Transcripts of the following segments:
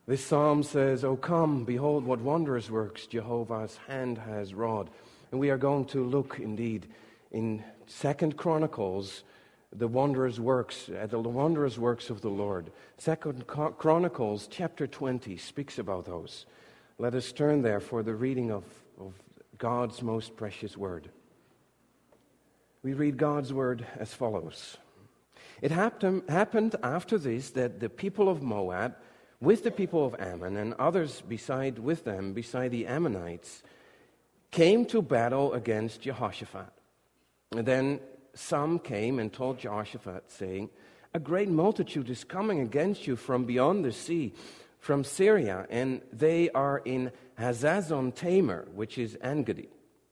This psalm says, "O come, behold what wondrous works Jehovah's hand has wrought." And we are going to look indeed in 2 Chronicles, the wondrous works of the Lord. 2 Chronicles chapter 20 speaks about those. Let us turn there for the reading of God's most precious word. We read God's word as follows. It happened after this that the people of Moab, with the people of Ammon and others beside the Ammonites, came to battle against Jehoshaphat. And then some came and told Jehoshaphat, saying, "A great multitude is coming against you from beyond the sea, from Syria, and they are in Hazazon Tamar," which is En-gedi.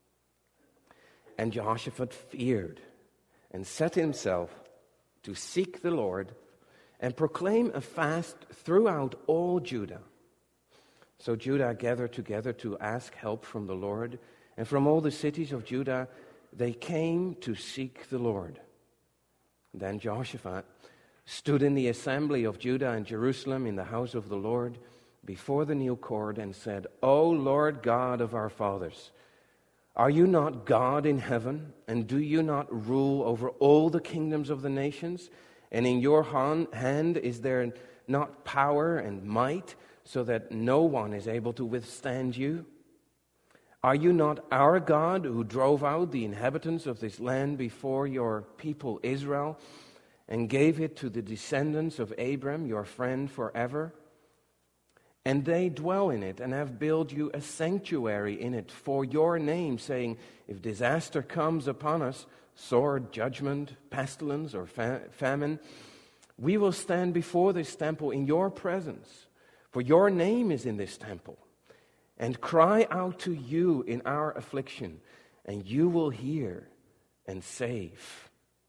And Jehoshaphat feared and set himself to seek the Lord and proclaim a fast throughout all Judah. So Judah gathered together to ask help from the Lord, and from all the cities of Judah they came to seek the Lord. Then Jehoshaphat stood in the assembly of Judah and Jerusalem in the house of the Lord before the new court and said, "O Lord God of our fathers, are you not God in heaven, and do you not rule over all the kingdoms of the nations? And in your hand is there not power and might, so that no one is able to withstand you? Are you not our God who drove out the inhabitants of this land before your people Israel and gave it to the descendants of Abram, your friend, forever? And they dwell in it and have built you a sanctuary in it for your name, saying, if disaster comes upon us, sword, judgment, pestilence, or famine, we will stand before this temple in your presence, for your name is in this temple, and cry out to you in our affliction, and you will hear and save."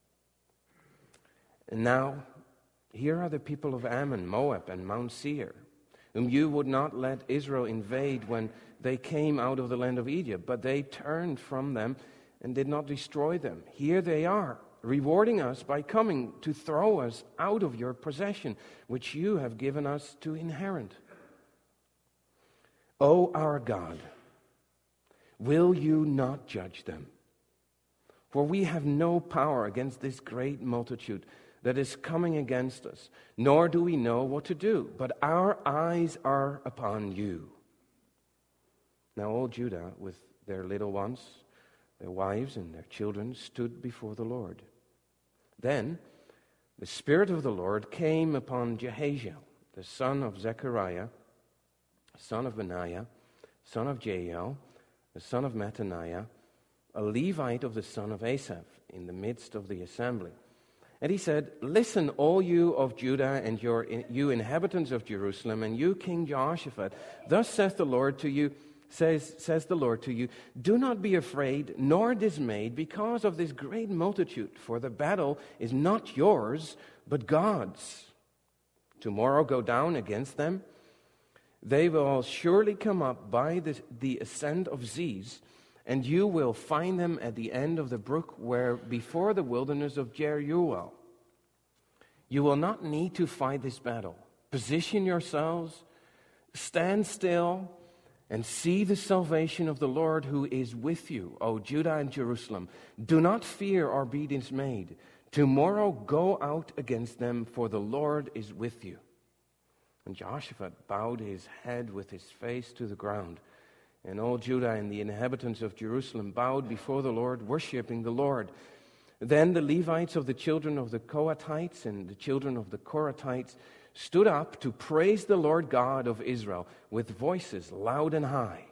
And now, here are the people of Ammon, Moab, and Mount Seir, whom you would not let Israel invade when they came out of the land of Egypt, but they turned from them and did not destroy them. Here they are, rewarding us by coming to throw us out of your possession, which you have given us to inherit. O our God, will you not judge them? For we have no power against this great multitude that is coming against us, nor do we know what to do, but our eyes are upon you. Now all Judah, with their little ones, their wives and their children, stood before the Lord. Then the Spirit of the Lord came upon Jehaziel, the son of Zechariah, son of Benaiah, son of Jael, the son of Mattaniah, a Levite of the son of Asaph, in the midst of the assembly. And he said, "Listen, all you of Judah and you inhabitants of Jerusalem, and you, King Jehoshaphat, thus saith the Lord to you, says the Lord to you, do not be afraid nor dismayed because of this great multitude, for the battle is not yours, but God's. Tomorrow go down against them. They will surely come up by the ascent of Ziz, and you will find them at the end of the brook where before the wilderness of Jeruel. You will not need to fight this battle. Position yourselves, stand still, and see the salvation of the Lord who is with you, O Judah and Jerusalem. Do not fear or be dismayed. Tomorrow go out against them, for the Lord is with you." And Jehoshaphat bowed his head with his face to the ground. And all Judah and the inhabitants of Jerusalem bowed before the Lord, worshiping the Lord. Then the Levites of the children of the Kohathites and the children of the Korathites stood up to praise the Lord God of Israel with voices loud and high.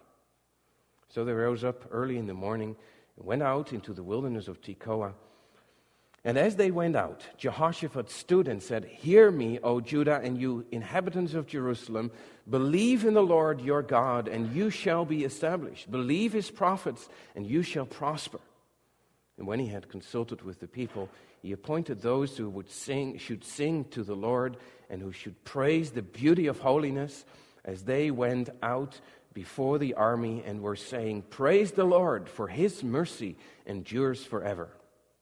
So they rose up early in the morning and went out into the wilderness of Tekoa. And as they went out, Jehoshaphat stood and said, "Hear me, O Judah, and you inhabitants of Jerusalem. Believe in the Lord your God, and you shall be established. Believe his prophets, and you shall prosper." And when he had consulted with the people, he appointed those who should sing to the Lord, and who should praise the beauty of holiness as they went out before the army and were saying, "Praise the Lord, for his mercy endures forever."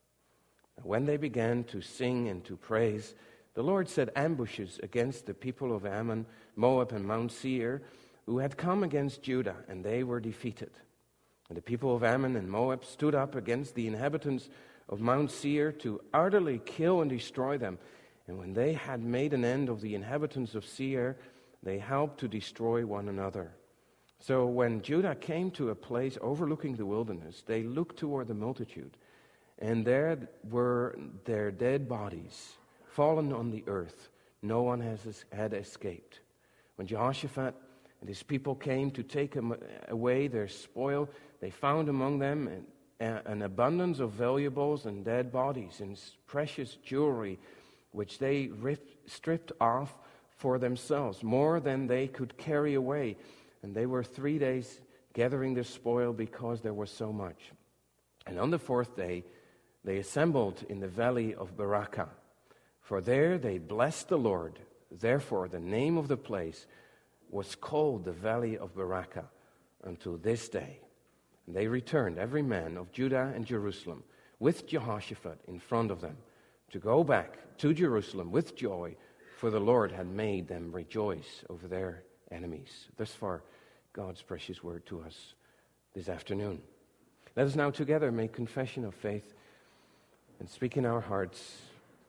When they began to sing and to praise, the Lord set ambushes against the people of Ammon, Moab, and Mount Seir, who had come against Judah, and they were defeated. And the people of Ammon and Moab stood up against the inhabitants of Mount Seir to utterly kill and destroy them. And when they had made an end of the inhabitants of Seir, they helped to destroy one another. So when Judah came to a place overlooking the wilderness, they looked toward the multitude, and there were their dead bodies fallen on the earth. No one had escaped. When Jehoshaphat and his people came to take away their spoil, they found among them an abundance of valuables and dead bodies and precious jewelry, which they stripped off for themselves, more than they could carry away. And they were 3 days gathering the spoil because there was so much. And on the fourth day, they assembled in the valley of Barakah. For there they blessed the Lord. Therefore, the name of the place was called the Valley of Barakah until this day. And they returned, every man of Judah and Jerusalem, with Jehoshaphat in front of them, to go back to Jerusalem with joy, for the Lord had made them rejoice over their enemies. Thus far, God's precious word to us this afternoon. Let us now together make confession of faith and speak in our hearts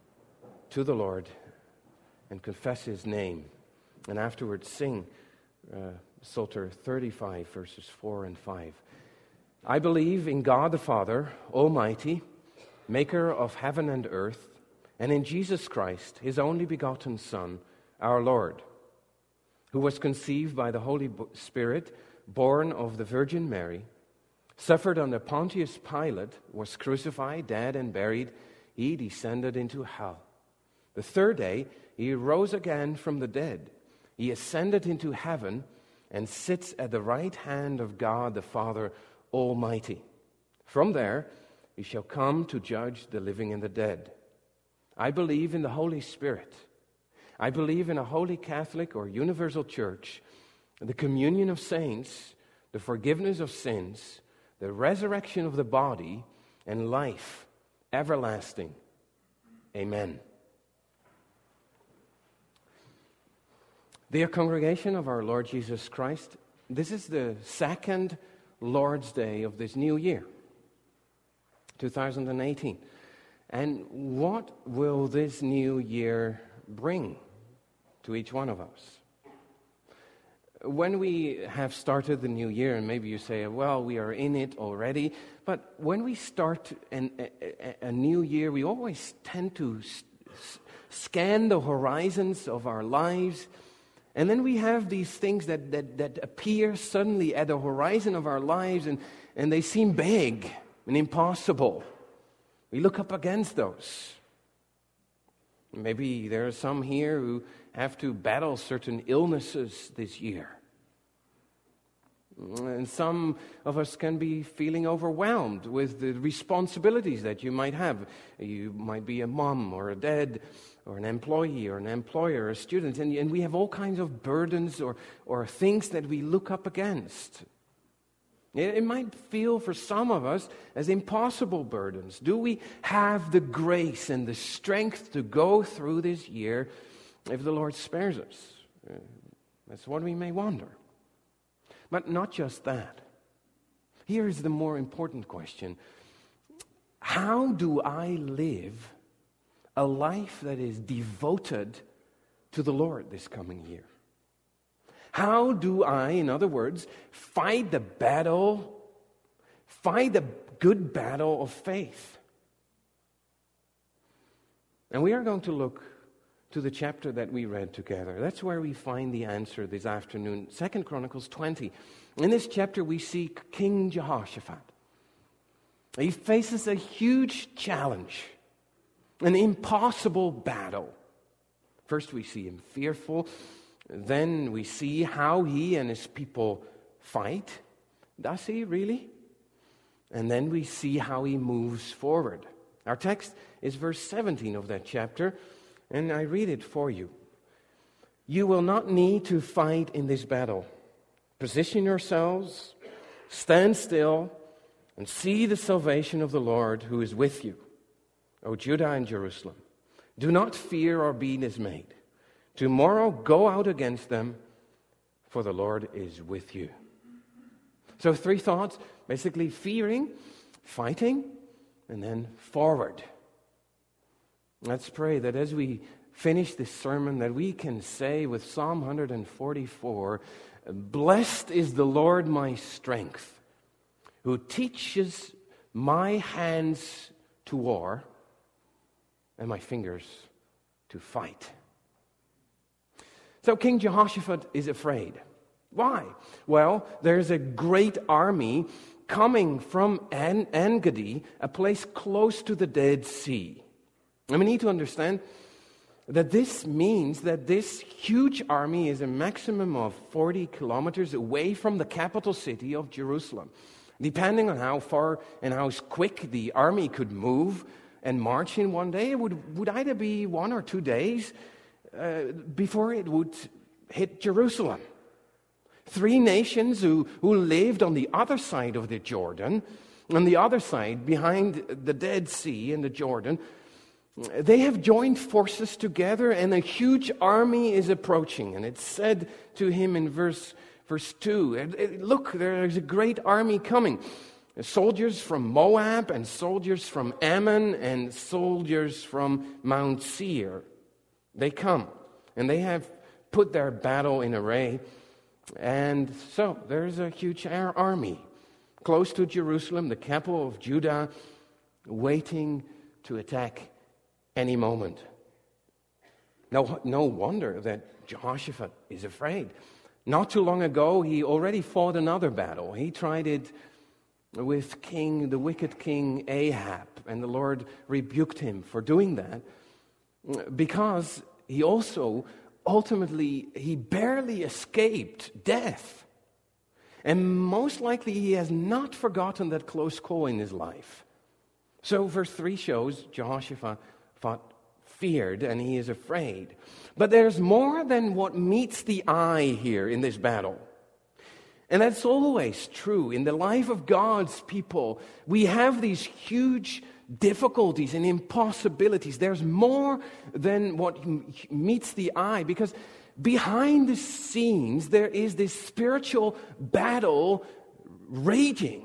to the Lord and confess His name. And afterwards sing Psalter 35, verses 4 and 5. I believe in God the Father, Almighty, maker of heaven and earth, and in Jesus Christ, His only begotten Son, our Lord, who was conceived by the Holy Spirit, born of the Virgin Mary, suffered under Pontius Pilate, was crucified, dead, and buried. He descended into hell. The third day, He rose again from the dead. He ascended into heaven and sits at the right hand of God the Father Almighty. From there, He shall come to judge the living and the dead. I believe in the Holy Spirit. I believe in a holy Catholic or universal church, the communion of saints, the forgiveness of sins, the resurrection of the body, and life everlasting. Amen. Dear congregation of our Lord Jesus Christ, this is the second Lord's Day of this new year, 2018. And what will this new year bring to each one of us? When we have started the new year, and maybe you say, well, we are in it already, but when we start a new year, we always tend to scan the horizons of our lives, and then we have these things that appear suddenly at the horizon of our lives, and they seem big and impossible. We look up against those. Maybe there are some here who have to battle certain illnesses this year. And some of us can be feeling overwhelmed with the responsibilities that you might have. You might be a mom or a dad or an employee or an employer or a student, and we have all kinds of burdens or things that we look up against. It might feel for some of us as impossible burdens. Do we have the grace and the strength to go through this year if the Lord spares us? That's what we may wonder. But not just that. Here is the more important question. How do I live a life that is devoted to the Lord this coming year? How do I, in other words, fight the good battle of faith? And we are going to look to the chapter that we read together. That's where we find the answer this afternoon, 2 Chronicles 20. In this chapter, we see King Jehoshaphat. He faces a huge challenge, an impossible battle. First, we see him fearful. Then we see how he and his people fight. Does he really? And then we see how he moves forward. Our text is verse 17 of that chapter, and I read it for you. You will not need to fight in this battle. Position yourselves, stand still, and see the salvation of the Lord who is with you, O Judah and Jerusalem. Do not fear or be dismayed. Tomorrow go out against them, for the Lord is with you. So 3 thoughts, basically fearing, fighting, and then forward. Let's pray that as we finish this sermon, that we can say with Psalm 144, blessed is the Lord my strength, who teaches my hands to war and my fingers to fight. So King Jehoshaphat is afraid. Why? Well, there's a great army coming from En-Gedi, a place close to the Dead Sea. And we need to understand that this means that this huge army is a maximum of 40 kilometers away from the capital city of Jerusalem. Depending on how far and how quick the army could move and march in one day, it would either be 1 or 2 days before it would hit Jerusalem. 3 nations who lived on the other side of the Jordan, on the other side, behind the Dead Sea and the Jordan, they have joined forces together, and a huge army is approaching. And it's said to him in verse 2, look, there's a great army coming. Soldiers from Moab, and soldiers from Ammon, and soldiers from Mount Seir. They come, and they have put their battle in array. And so there's a huge army close to Jerusalem, the capital of Judah, waiting to attack any moment. No wonder that Jehoshaphat is afraid. Not too long ago, he already fought another battle. He tried it with the wicked king Ahab, and the Lord rebuked him for doing that, because he also ultimately, he barely escaped death. And most likely he has not forgotten that close call in his life. So verse 3 shows Jehoshaphat feared and he is afraid. But there's more than what meets the eye here in this battle. And that's always true. In the life of God's people, we have these huge difficulties and impossibilities. There's more than what meets the eye, because behind the scenes there is this spiritual battle raging.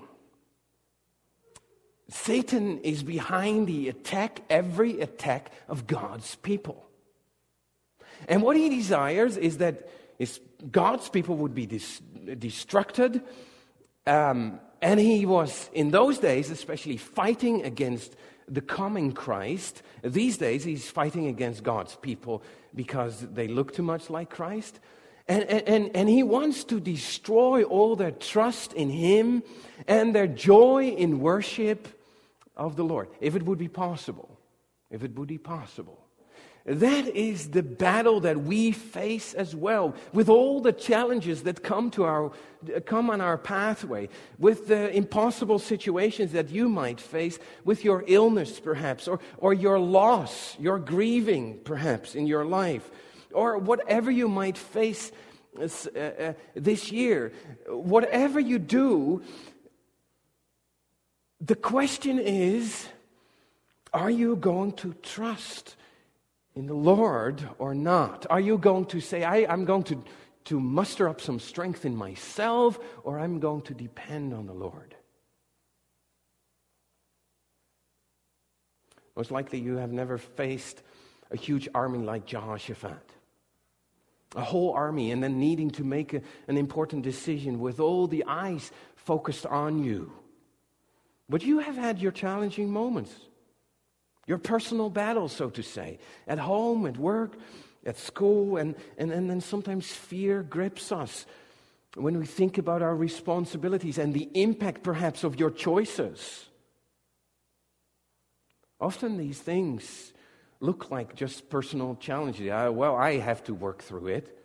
Satan is behind every attack of God's people. And what he desires is that God's people would be destructed. And he was, in those days, especially fighting against the coming Christ. These days, he's fighting against God's people because they look too much like Christ. And he wants to destroy all their trust in him and their joy in worship of the Lord, if it would be possible. If it would be possible. That is the battle that we face as well, with all the challenges that come on our pathway, with the impossible situations that you might face, with your illness perhaps, or your loss, your grieving perhaps in your life, or whatever you might face this year. Whatever you do, the question is, are you going to trust in the Lord or not? Are you going to say, I'm going to muster up some strength in myself, or I'm going to depend on the Lord? Most likely you have never faced a huge army like Jehoshaphat. A whole army, and then needing to make an important decision with all the eyes focused on you. But you have had your challenging moments. Your personal battles, so to say, at home, at work, at school, and then sometimes fear grips us when we think about our responsibilities and the impact perhaps of your choices. Often these things look like just personal challenges. I have to work through it.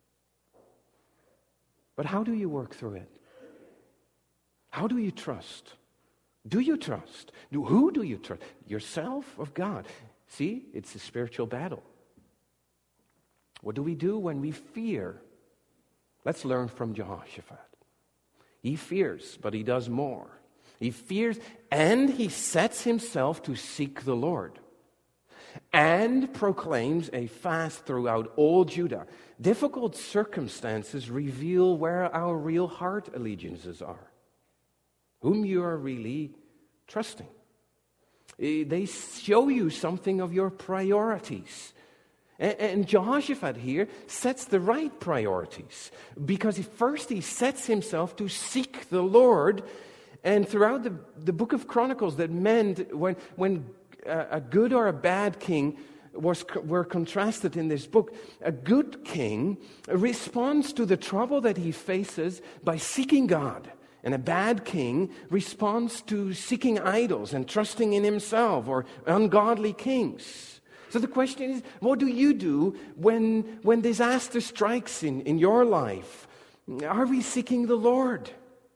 But how do you work through it? How do you trust? Do you trust? Who do you trust? Yourself or God? See, it's a spiritual battle. What do we do when we fear? Let's learn from Jehoshaphat. He fears, but he does more. He fears and he sets himself to seek the Lord. and proclaims a fast throughout all Judah. Difficult circumstances reveal where our real heart allegiances are, whom you are really trusting. They show you something of your priorities. And Jehoshaphat here sets the right priorities, because first he sets himself to seek the Lord. And throughout the book of Chronicles, that meant when a good or a bad king were contrasted in this book, a good king responds to the trouble that he faces by seeking God. And a bad king responds to seeking idols and trusting in himself, or ungodly kings. So the question is, what do you do when disaster strikes in your life? Are we seeking the Lord?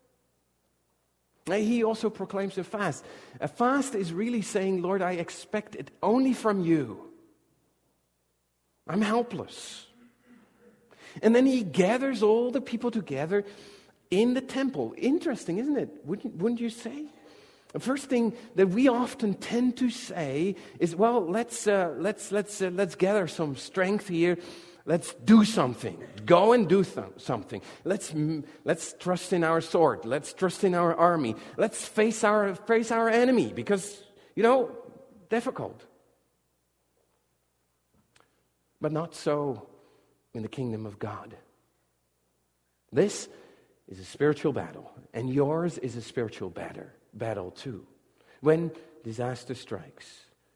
He also proclaims a fast. A fast is really saying, Lord, I expect it only from you. I'm helpless. And then he gathers all the people together in the temple. Interesting, isn't it? Wouldn't you say? The first thing that we often tend to say is, well, let's gather some strength here. Let's do something. Go and do something. Let's trust in our sword. Let's trust in our army. Let's face our enemy, because difficult. But not so in the kingdom of God. This is a spiritual battle, and yours is a spiritual battle too. When disaster strikes,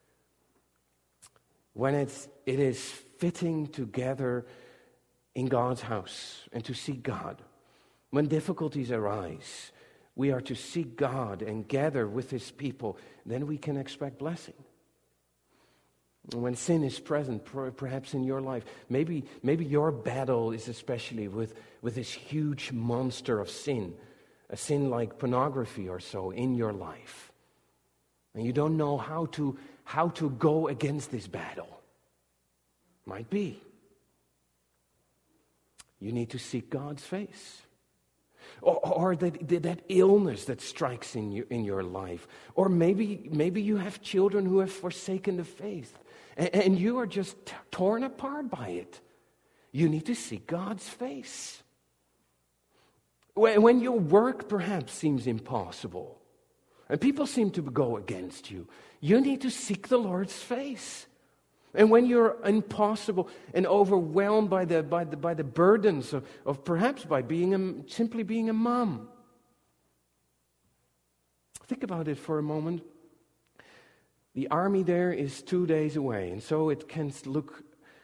when it is fitting to gather in God's house and to seek God, when difficulties arise, we are to seek God and gather with His people, then we can expect blessing. When sin is present, perhaps in your life, maybe your battle is especially with this huge monster of sin, a sin like pornography or so in your life, and you don't know how to go against this battle. Might be you need to seek God's face, or that illness that strikes in your life, or maybe you have children who have forsaken the faith. And you are just torn apart by it. You need to seek God's face. When your work perhaps seems impossible, and people seem to go against you, you need to seek the Lord's face. And when you're impossible and overwhelmed by the burdens of perhaps by simply being a mom, think about it for a moment. The army there is 2 days away, and so it can look,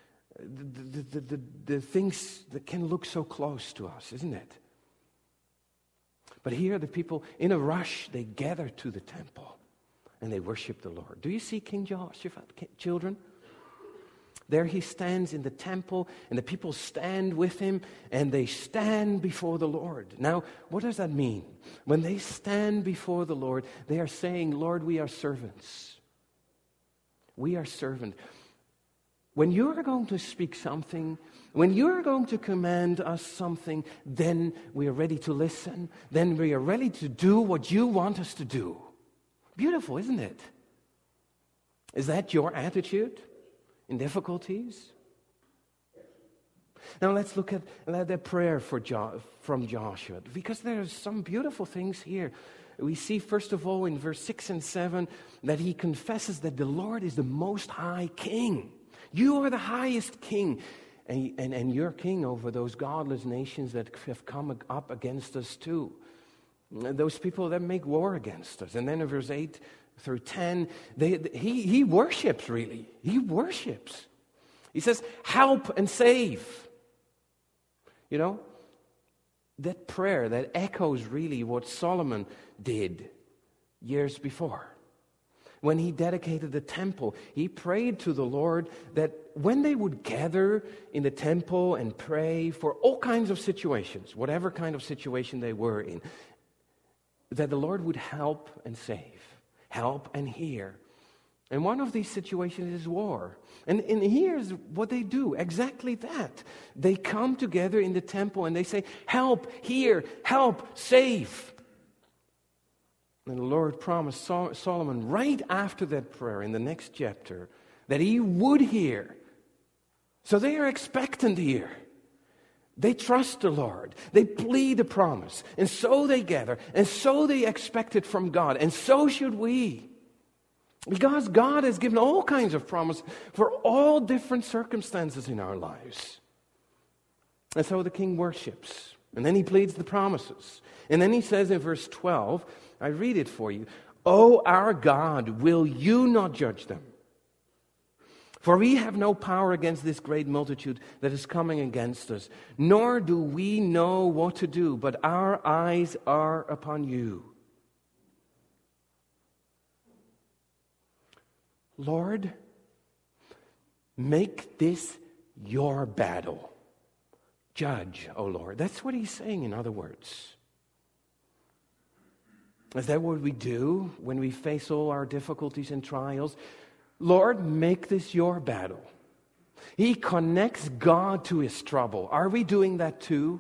the things that can look so close to us, isn't it? But here the people, in a rush, they gather to the temple, and they worship the Lord. Do you see King Jehoshaphat, children? There he stands in the temple, and the people stand with him, and they stand before the Lord. Now, what does that mean? When they stand before the Lord, they are saying, Lord, we are servants. We are servant. When you are going to speak something, when you are going to command us something, then we are ready to listen. Then we are ready to do what you want us to do. Beautiful, isn't it? Is that your attitude in difficulties? Now let's look at the prayer from Joshua, because there are some beautiful things here. We see, first of all, in verse 6 and 7, that he confesses that the Lord is the most high king. You are the highest king, and you're king over those godless nations that have come up against us too. Those people that make war against us. And then in verse 8 through 10, he worships, really. He worships. He says, help and save. That prayer, that echoes really what Solomon did years before. When he dedicated the temple, he prayed to the Lord that when they would gather in the temple and pray for all kinds of situations, whatever kind of situation they were in, that the Lord would help and save, help and hear. And one of these situations is war. And here's what they do, exactly that. They come together in the temple and they say, help, hear, help, save. And the Lord promised Solomon right after that prayer in the next chapter that He would hear. So they are expectant here. They trust the Lord. They plead the promise. And so they gather. And so they expect it from God. And so should we. Because God has given all kinds of promise for all different circumstances in our lives. And so the king worships. And then he pleads the promises. And then he says in verse 12, I read it for you. "O our God, will you not judge them? For we have no power against this great multitude that is coming against us, nor do we know what to do, but our eyes are upon you." Lord, make this your battle. Judge, O Lord. That's what he's saying, in other words. Is that what we do when we face all our difficulties and trials? Lord, make this your battle. He connects God to his trouble. Are we doing that too?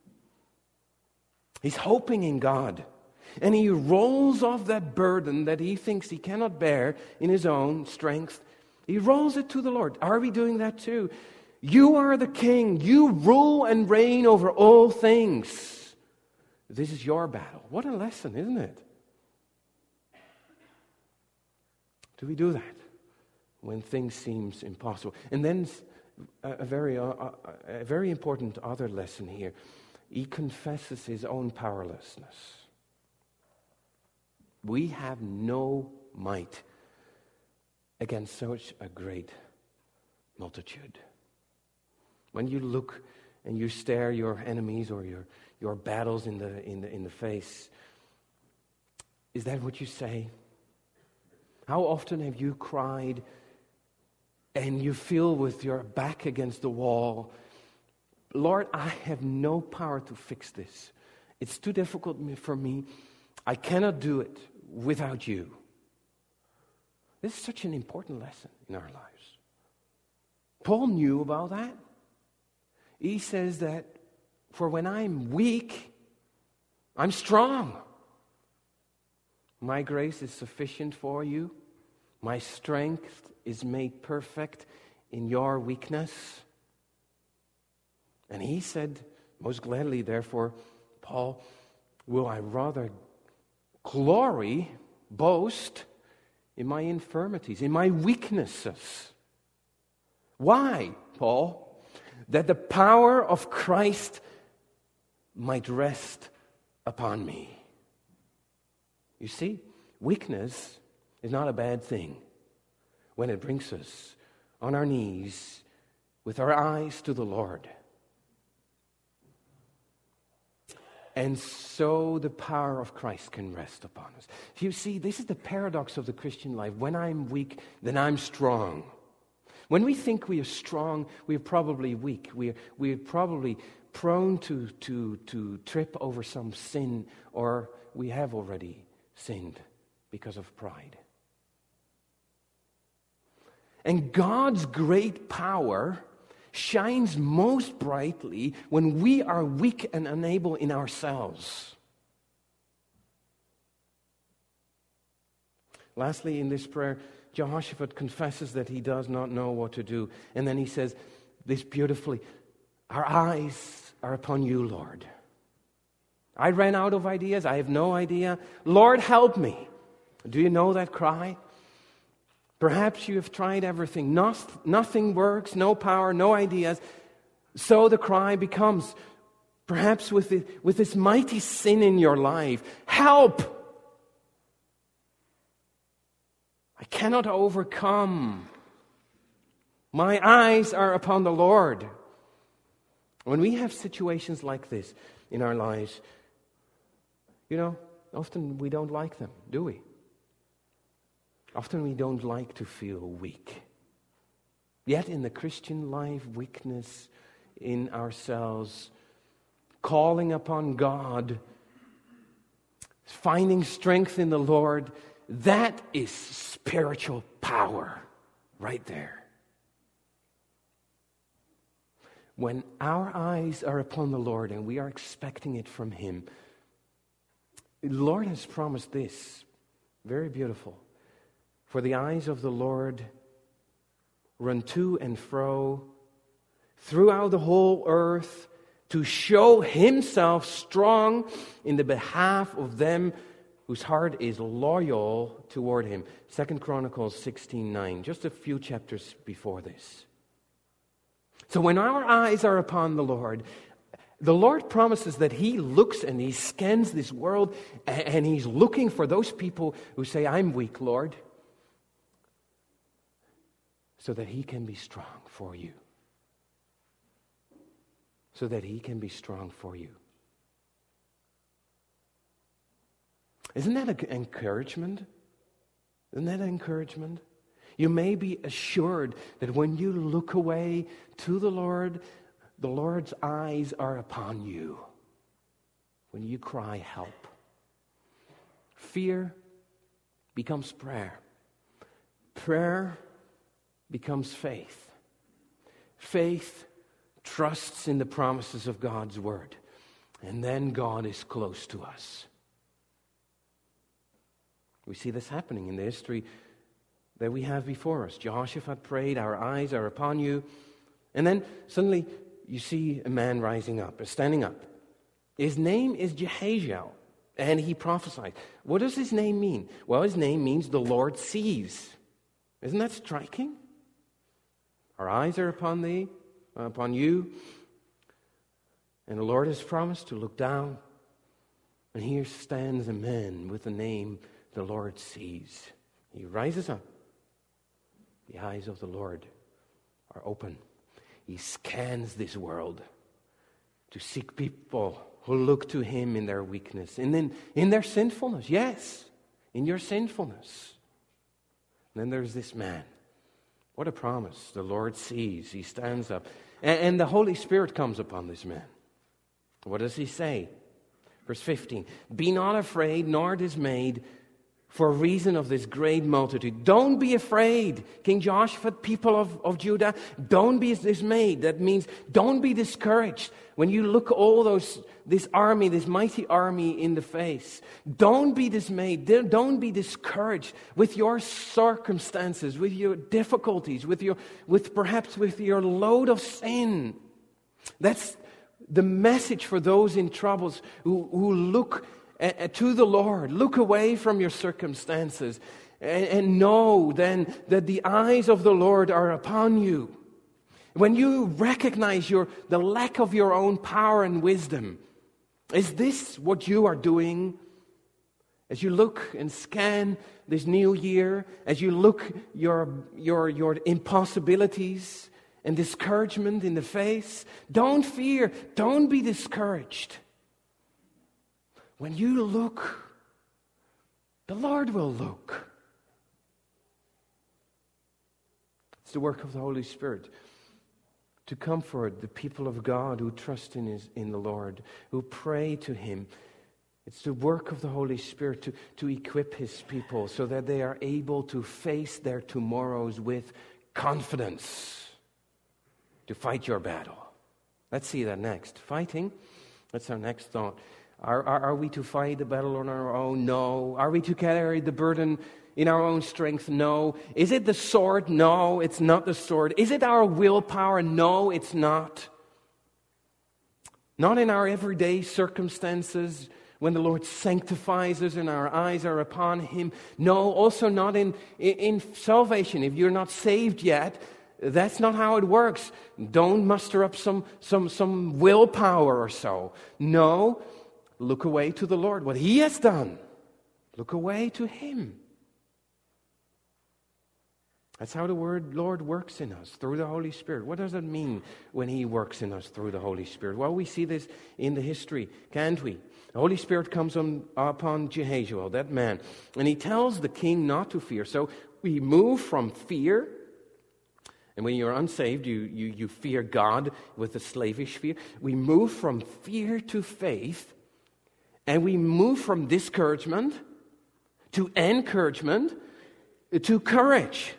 He's hoping in God. And he rolls off that burden that he thinks he cannot bear in his own strength. He rolls it to the Lord. Are we doing that too? You are the king. You rule and reign over all things. This is your battle. What a lesson, isn't it? Do we do that when things seem impossible? And then a very important other lesson here. He confesses his own powerlessness. We have no might against such a great multitude. When you look and you stare your enemies or your battles in the face, is that what you say? How often have you cried and you feel with your back against the wall, Lord, I have no power to fix this. It's too difficult for me. I cannot do it without you. This is such an important lesson in our lives. Paul knew about that. He says that, for when I'm weak, I'm strong. My grace is sufficient for you. My strength is made perfect in your weakness. And he said, most gladly, therefore, Paul, will I rather glory, boast in my infirmities, in my weaknesses. Why, Paul? That the power of Christ might rest upon me. You see, weakness is not a bad thing when it brings us on our knees with our eyes to the Lord. And so the power of Christ can rest upon us. You see, this is the paradox of the Christian life. When I'm weak, then I'm strong. When we think we are strong, we are probably weak. We are probably prone to trip over some sin, or we have already sinned because of pride. And God's great power shines most brightly when we are weak and unable in ourselves. Lastly, in this prayer, Jehoshaphat confesses that he does not know what to do. And then he says this beautifully, our eyes are upon you, Lord. I ran out of ideas. I have no idea. Lord, help me. Do you know that cry? Perhaps you have tried everything. Nothing works, no power, no ideas. So the cry becomes, perhaps with this mighty sin in your life, help! I cannot overcome. My eyes are upon the Lord. When we have situations like this in our lives, often we don't like them, do we? Often we don't like to feel weak. Yet in the Christian life, weakness in ourselves, calling upon God, finding strength in the Lord, that is spiritual power right there. When our eyes are upon the Lord and we are expecting it from Him, the Lord has promised this, very beautiful. For the eyes of the Lord run to and fro throughout the whole earth to show himself strong in the behalf of them whose heart is loyal toward him. 2 Chronicles 16:9, just a few chapters before this. So when our eyes are upon the Lord promises that he looks and he scans this world and he's looking for those people who say, I'm weak, Lord, so that he can be strong for you. So that he can be strong for you. Isn't that an encouragement? Isn't that an encouragement? You may be assured that when you look away to the Lord's eyes are upon you. When you cry, help. Fear becomes prayer. Prayer becomes faith. Faith trusts in the promises of God's word. And then God is close to us. We see this happening in the history that we have before us. Jehoshaphat prayed, our eyes are upon you. And then suddenly you see a man rising up, standing up. His name is Jehaziel, and he prophesied. What does his name mean? Well, his name means the Lord sees. Isn't that striking? Our eyes are upon thee, upon you. And the Lord has promised to look down. And here stands a man with the name the Lord sees. He rises up. The eyes of the Lord are open. He scans this world to seek people who look to him in their weakness and in their sinfulness. Yes, in your sinfulness. And then there's this man. What a promise. The Lord sees. He stands up. And the Holy Spirit comes upon this man. What does he say? Verse 15. Be not afraid nor dismayed for reason of this great multitude. Don't be afraid, King Jehoshaphat, people of Judah. Don't be dismayed. That means don't be discouraged. When you look all this army, this mighty army in the face, don't be dismayed. Don't be discouraged with your circumstances, with your difficulties, perhaps with your load of sin. That's the message for those in troubles who look to the Lord. Look away from your circumstances and know then that the eyes of the Lord are upon you. When you recognize the lack of your own power and wisdom, is this what you are doing? As you look and scan this new year, as you look your impossibilities and discouragement in the face, don't fear, don't be discouraged. When you look, the Lord will look. It's the work of the Holy Spirit to comfort the people of God who trust in the Lord, who pray to him. It's the work of the Holy Spirit to equip his people so that they are able to face their tomorrows with confidence, to fight your battle. Let's see that next. Fighting, that's our next thought. Are we to fight the battle on our own? No. Are we to carry the burden in our own strength? No. Is it the sword? No, it's not the sword. Is it our willpower? No, it's not. Not in our everyday circumstances when the Lord sanctifies us and our eyes are upon him. No, also not in salvation. If you're not saved yet, that's not how it works. Don't muster up some willpower or so. No. Look away to the Lord, what he has done. Look away to him. That's how the Lord works in us, through the Holy Spirit. What does it mean when he works in us through the Holy Spirit? Well, we see this in the history, can't we? The Holy Spirit comes upon Jehaziel, that man, and he tells the king not to fear. So we move from fear, and when you're unsaved, you fear God with a slavish fear. We move from fear to faith. And we move from discouragement to encouragement to courage.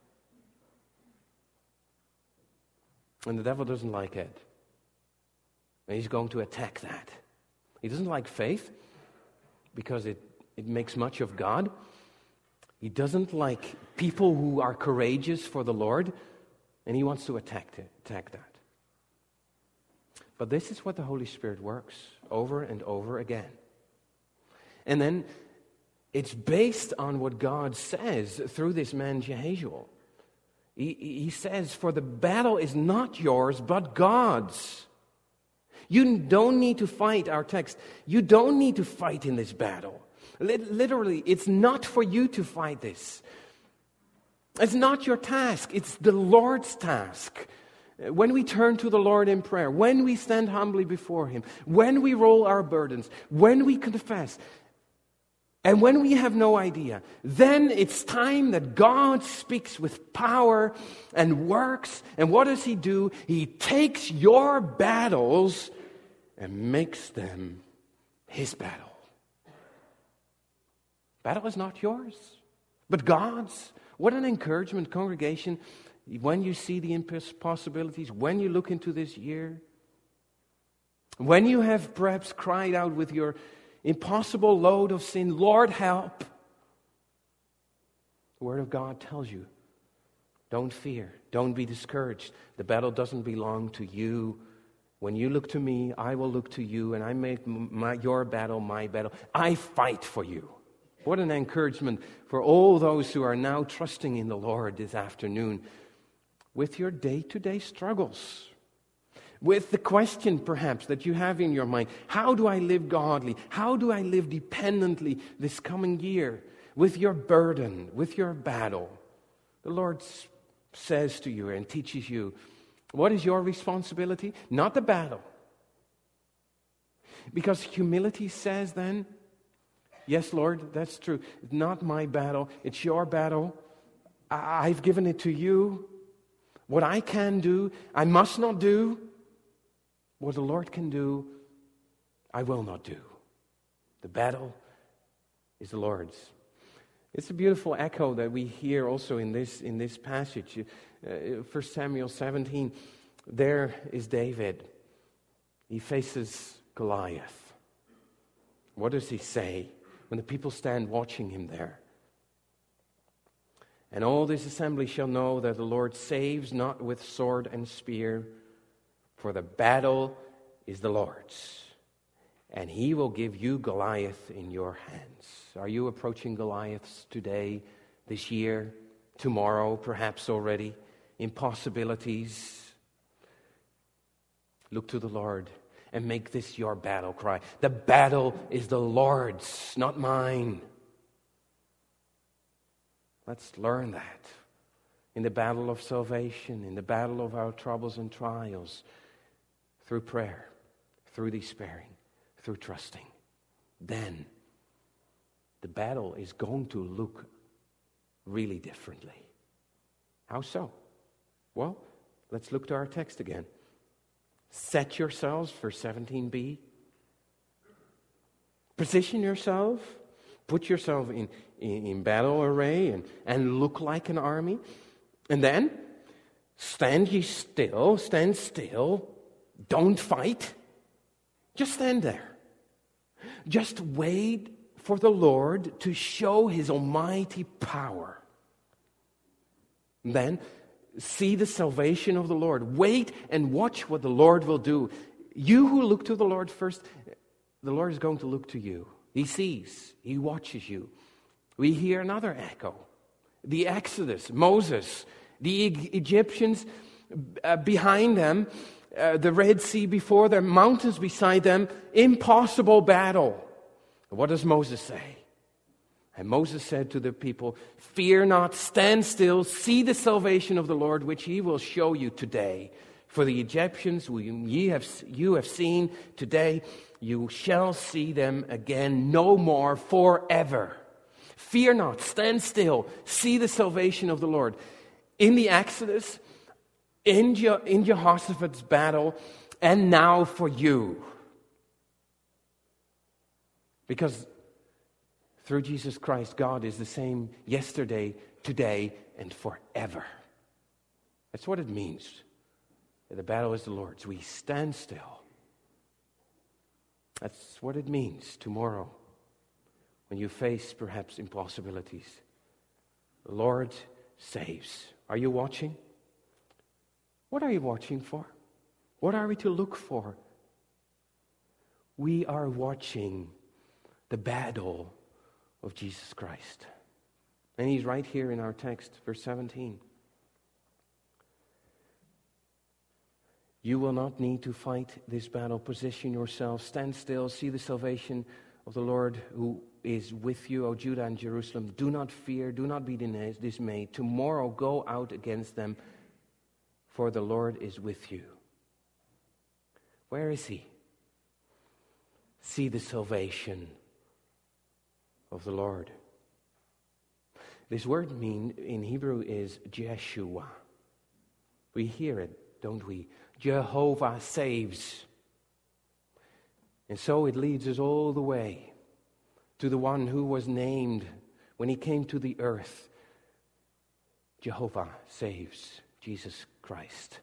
And the devil doesn't like it. And he's going to attack that. He doesn't like faith because it makes much of God. He doesn't like people who are courageous for the Lord And he wants to attack that. But this is what the Holy Spirit works over and over again. And then it's based on what God says through this man Jehaziel. He says, for the battle is not yours, but God's. You don't need to fight, our text. You don't need to fight in this battle. Literally, it's not for you to fight this. It's not your task. It's the Lord's task. When we turn to the Lord in prayer, when we stand humbly before Him, when we roll our burdens, when we confess, and when we have no idea, then it's time that God speaks with power and works. And what does He do? He takes your battles and makes them His battle. Battle is not yours, but God's. What an encouragement, congregation, when you see the impossibilities, when you look into this year, when you have perhaps cried out with your impossible load of sin, Lord, help. The Word of God tells you, don't fear, don't be discouraged. The battle doesn't belong to you. When you look to me, I will look to you, and I make your battle my battle. I fight for you. What an encouragement for all those who are now trusting in the Lord this afternoon with your day-to-day struggles. With the question, perhaps, that you have in your mind, how do I live godly? How do I live dependently this coming year? With your burden, with your battle. The Lord says to you and teaches you, what is your responsibility? Not the battle. Because humility says then, yes, Lord, that's true. It's not my battle. It's your battle. I've given it to you. What I can do, I must not do. What the Lord can do, I will not do. The battle is the Lord's. It's a beautiful echo that we hear also in this passage. 1 Samuel 17, there is David. He faces Goliath. What does he say when the people stand watching him there? And all this assembly shall know that the Lord saves not with sword and spear, for the battle is the Lord's, and He will give you Goliath in your hands. Are you approaching Goliaths today, this year, tomorrow, perhaps already? Impossibilities? Look to the Lord and make this your battle cry. The battle is the Lord's, not mine. Let's learn that in the battle of salvation, in the battle of our troubles and trials, through prayer, through despairing, through trusting. Then the battle is going to look really differently. How so? Well, let's look to our text again. Set yourselves, verse 17b. Position yourself. Put yourself in battle array and look like an army. And then, stand still. Don't fight. Just stand there. Just wait for the Lord to show His almighty power. Then, see the salvation of the Lord. Wait and watch what the Lord will do. You who look to the Lord first, the Lord is going to look to you. He sees. He watches you. We hear another echo. The Exodus, Moses, the Egyptians behind them, the Red Sea before them, mountains beside them, impossible battle. What does Moses say? And Moses said to the people, fear not, stand still, see the salvation of the Lord, which He will show you today. For the Egyptians whom you have seen today, you shall see them again no more forever. Fear not, stand still, see the salvation of the Lord. In the Exodus, in Jehoshaphat's battle, and now for you. Because through Jesus Christ, God is the same yesterday, today, and forever. That's what it means. The battle is the Lord's. We stand still. That's what it means tomorrow when you face perhaps impossibilities. The Lord saves. Are you watching? What are you watching for? What are we to look for? We are watching the battle of Jesus Christ. And he's right here in our text, verse 17. You will not need to fight this battle. Position yourself. Stand still. See the salvation of the Lord who is with you, O Judah and Jerusalem. Do not fear. Do not be dismayed. Tomorrow go out against them, for the Lord is with you. Where is he? See the salvation of the Lord. This word in Hebrew is Jeshua. We hear it, don't we? Jehovah saves. And so it leads us all the way to the one who was named when he came to the earth. Jehovah saves, Jesus Christ.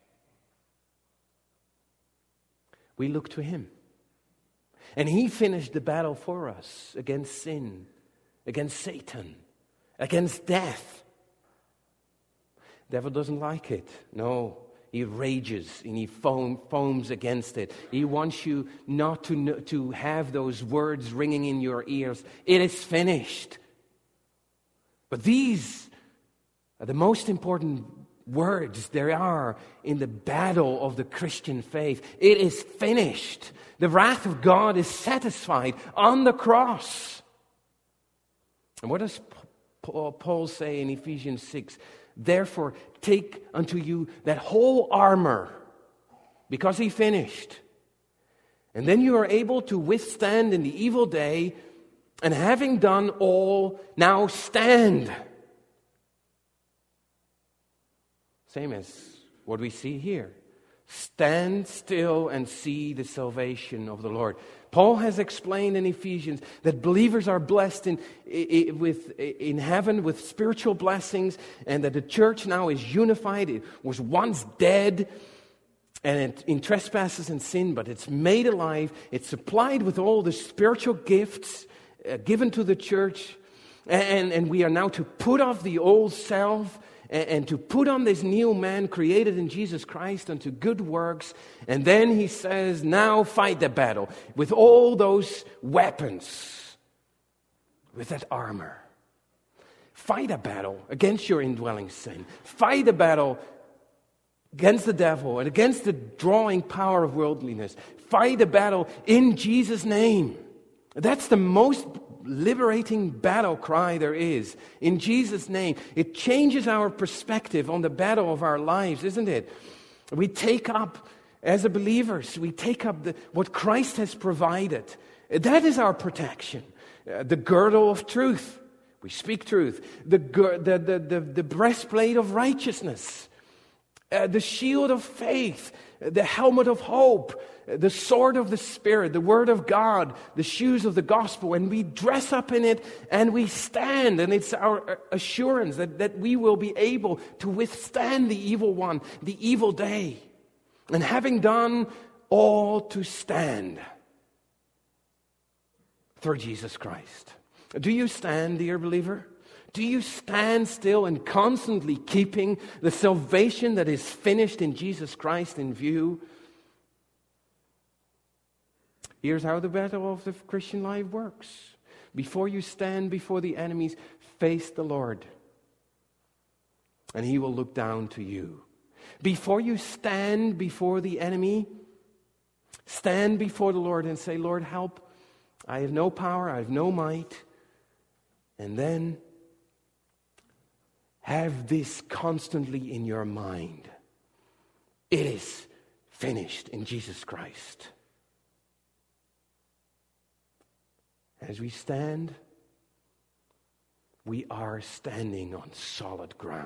We look to him. And he finished the battle for us against sin, against Satan, against death. The devil doesn't like it. No, he rages and he foams against it. He wants you not to have those words ringing in your ears. It is finished. But these are the most important words there are in the battle of the Christian faith. It is finished. The wrath of God is satisfied on the cross. And what does Paul say in Ephesians 6? Therefore, take unto you that whole armor, because he finished. And then you are able to withstand in the evil day, and having done all, now stand. Same as what we see here. Stand still and see the salvation of the Lord. Paul has explained in Ephesians that believers are blessed in heaven with spiritual blessings, and that the church now is unified. It was once dead and in trespasses and sin, but it's made alive. It's supplied with all the spiritual gifts given to the church, and we are now to put off the old self and to put on this new man created in Jesus Christ unto good works. And then he says, now fight the battle with all those weapons, with that armor. Fight a battle against your indwelling sin. Fight a battle against the devil and against the drawing power of worldliness. Fight a battle in Jesus' name. That's the most liberating battle cry there is. In Jesus' name. It changes our perspective on the battle of our lives, isn't it? We take up, as believers, we take up what Christ has provided. That is our protection. The girdle of truth. We speak truth. The breastplate of righteousness. The shield of faith. The helmet of hope. The sword of the Spirit, the Word of God, the shoes of the gospel, and we dress up in it and we stand, and it's our assurance that we will be able to withstand the evil one, the evil day, and having done all to stand through Jesus Christ. Do you stand, dear believer? Do you stand still and constantly keeping the salvation that is finished in Jesus Christ in view? Here's how the battle of the Christian life works. Before you stand before the enemies, face the Lord, and he will look down to you. Before you stand before the enemy, stand before the Lord and say, Lord, help. I have no power, I have no might. And then have this constantly in your mind. It is finished in Jesus Christ. As we stand, we are standing on solid ground.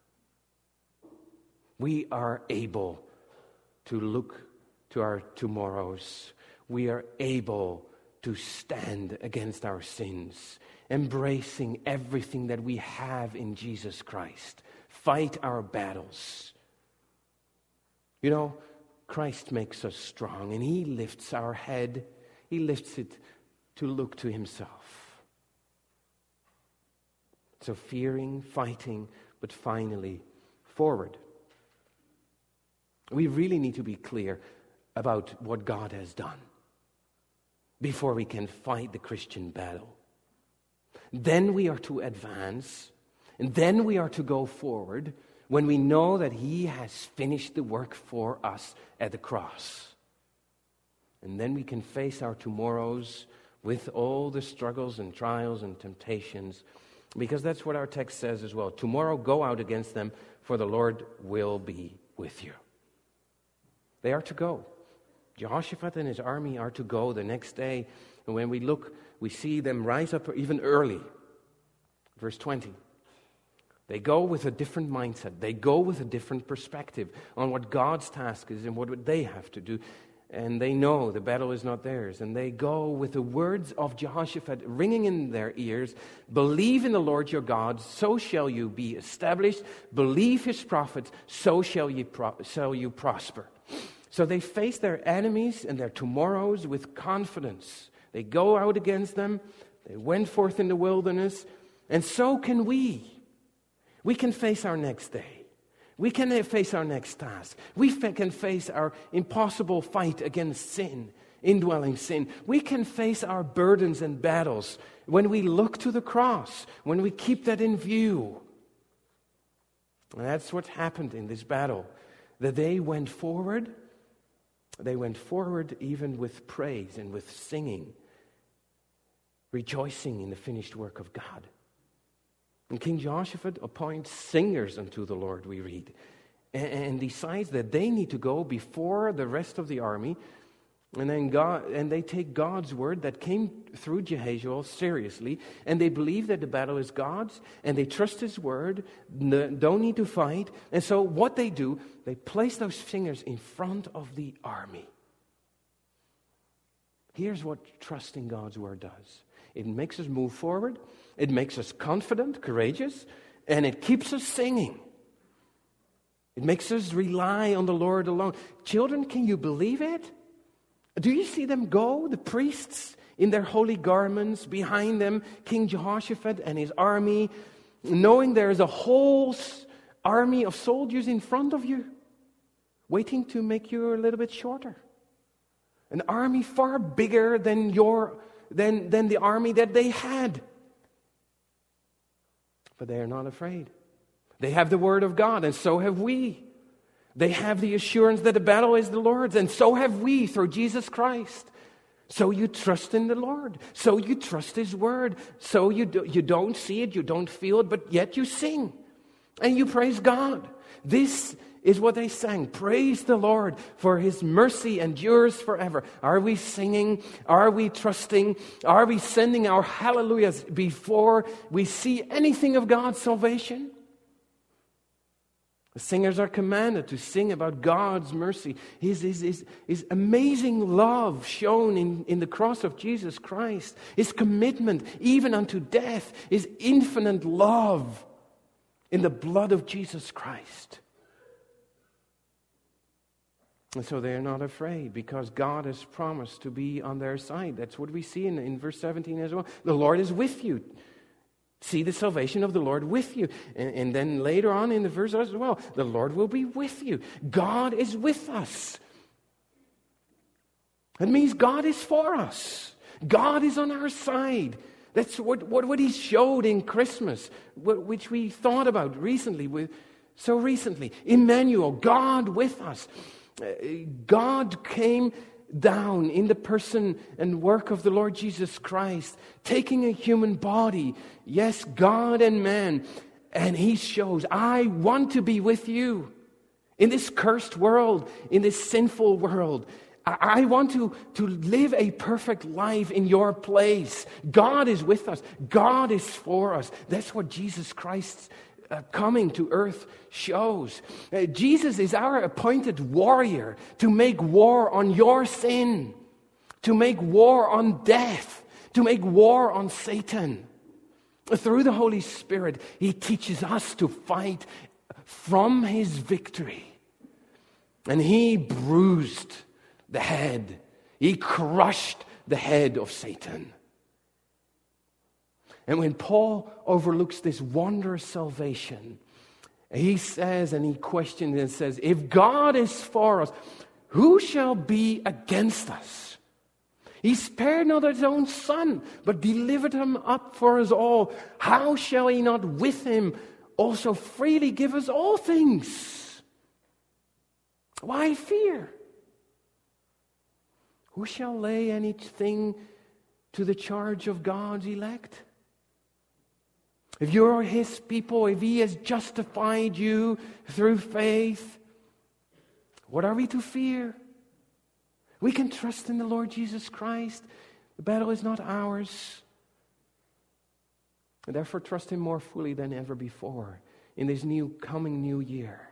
We are able to look to our tomorrows. We are able to stand against our sins, embracing everything that we have in Jesus Christ. Fight our battles. You know, Christ makes us strong, and he lifts our head. He lifts it to look to himself. So fearing, fighting, but finally forward. We really need to be clear about what God has done before we can fight the Christian battle. Then we are to advance, and then we are to go forward when we know that He has finished the work for us at the cross. And then we can face our tomorrows with all the struggles and trials and temptations, because that's what our text says as well. Tomorrow go out against them, for the Lord will be with you. They are to go. Jehoshaphat and his army are to go the next day. And when we look, we see them rise up even early. Verse 20. They go with a different mindset. They go with a different perspective on what God's task is and what they have to do. And they know the battle is not theirs. And they go with the words of Jehoshaphat ringing in their ears. Believe in the Lord your God, so shall you be established. Believe His prophets, so shall you prosper. So they face their enemies and their tomorrows with confidence. They go out against them. They went forth in the wilderness. And so can we. We can face our next day. We can face our next task. We can face our impossible fight against sin, indwelling sin. We can face our burdens and battles when we look to the cross, when we keep that in view. And that's what happened in this battle. That they went forward. They went forward even with praise and with singing, rejoicing in the finished work of God. And King Jehoshaphat appoints singers unto the Lord, we read, and decides that they need to go before the rest of the army, and then they take God's word that came through Jehaziel seriously, and they believe that the battle is God's, and they trust His word, don't need to fight. And so what they do, they place those singers in front of the army. Here's what trusting God's word does. It makes us move forward. It makes us confident, courageous, and it keeps us singing. It makes us rely on the Lord alone. Children, can you believe it? Do you see them go, the priests in their holy garments, behind them, King Jehoshaphat and his army, knowing there is a whole army of soldiers in front of you, waiting to make you a little bit shorter? An army far bigger than the army that they had. But they are not afraid. They have the word of God, and so have we. They have the assurance that the battle is the Lord's, and so have we through Jesus Christ. So you trust in the Lord. So you trust His word. So you don't see it, you don't feel it, but yet you sing. And you praise God. This is what they sang. Praise the Lord, for His mercy endures forever. Are we singing? Are we trusting? Are we sending our hallelujahs before we see anything of God's salvation? The singers are commanded to sing about God's mercy, His amazing love shown in the cross of Jesus Christ, His commitment even unto death, His infinite love in the blood of Jesus Christ. And so they are not afraid because God has promised to be on their side. That's what we see in verse 17 as well. The Lord is with you. See the salvation of the Lord with you. And then later on in the verse as well, the Lord will be with you. God is with us. That means God is for us. God is on our side. That's what He showed in Christmas, which we thought about recently. Emmanuel, God with us. God came down in the person and work of the Lord Jesus Christ, taking a human body, yes, God and man, and He shows, I want to be with you in this cursed world, in this sinful world. I want to live a perfect life in your place. God is with us. God is for us. That's what Jesus Christ's coming to earth shows. Jesus is our appointed warrior to make war on your sin, to make war on death, to make war on Satan. Through the Holy Spirit, He teaches us to fight from His victory. And He bruised the head. He crushed the head of Satan. And when Paul overlooks this wondrous salvation He says, and he questions and says, if God is for us, who shall be against us? He spared not his own Son, but delivered him up for us all. How shall he not with him also freely give us all things? Why fear? Who shall lay anything to the charge of God's elect? If you're his people, if he has justified you through faith, what are we to fear? We can trust in the Lord Jesus Christ. The battle is not ours. And therefore trust him more fully than ever before in this coming new year.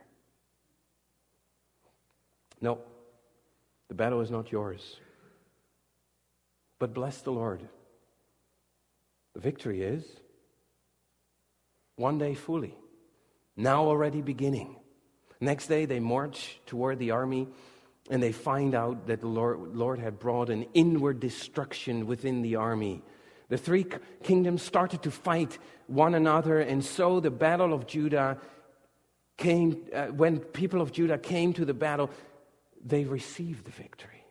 No, the battle is not yours. But bless the Lord. The victory is one day fully, now already beginning. Next day they march toward the army and they find out that the Lord had brought an inward destruction within the army. The three kingdoms started to fight one another, and so the battle of Judah came. When people of Judah came to the battle, they received the victory.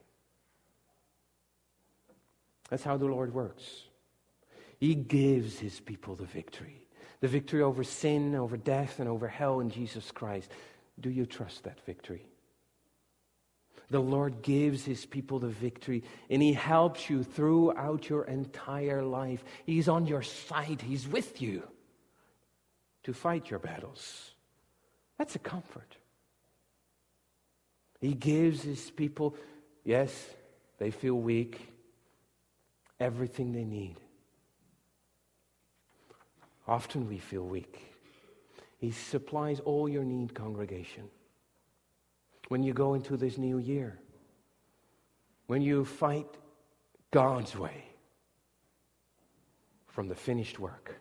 That's how the Lord works. He gives his people the victory. The victory over sin, over death, and over hell in Jesus Christ. Do you trust that victory? The Lord gives his people the victory, and he helps you throughout your entire life. He's on your side. He's with you to fight your battles. That's a comfort. He gives his people, yes, they feel weak, everything they need. Often we feel weak. He supplies all your need, congregation. When you go into this new year, when you fight God's way from the finished work,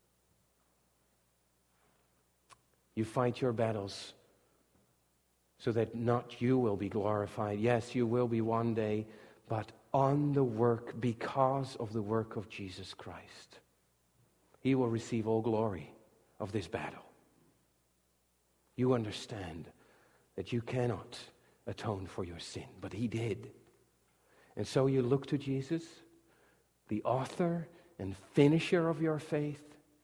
you fight your battles so that not you will be glorified. Yes, you will be one day, but on the work, because of the work of Jesus Christ. He will receive all glory of this battle. You understand that you cannot atone for your sin, but he did. And so you look to Jesus, the author and finisher of your faith,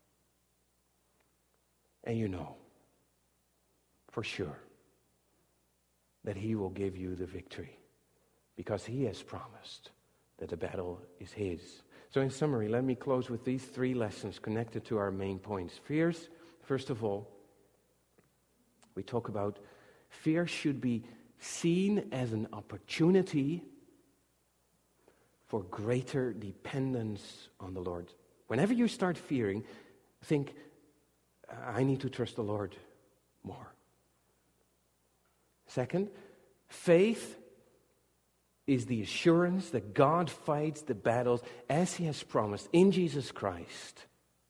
and you know for sure that he will give you the victory because he has promised that the battle is his. So in summary, let me close with these three lessons connected to our main points. Fears, first of all, we talk about fear should be seen as an opportunity for greater dependence on the Lord. Whenever you start fearing, think, I need to trust the Lord more. Second, faith is the assurance that God fights the battles as he has promised in Jesus Christ.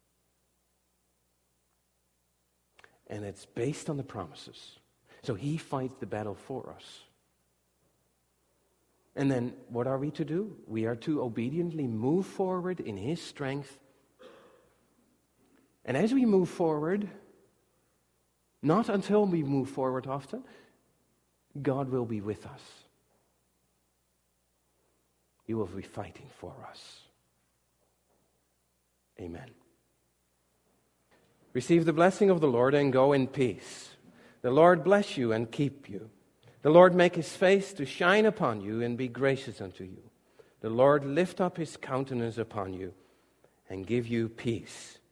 And it's based on the promises. So he fights the battle for us. And then what are we to do? We are to obediently move forward in his strength. And as we move forward, not until we move forward often, God will be with us. He will be fighting for us. Amen. Receive the blessing of the Lord and go in peace. The Lord bless you and keep you. The Lord make his face to shine upon you and be gracious unto you. The Lord lift up his countenance upon you and give you peace.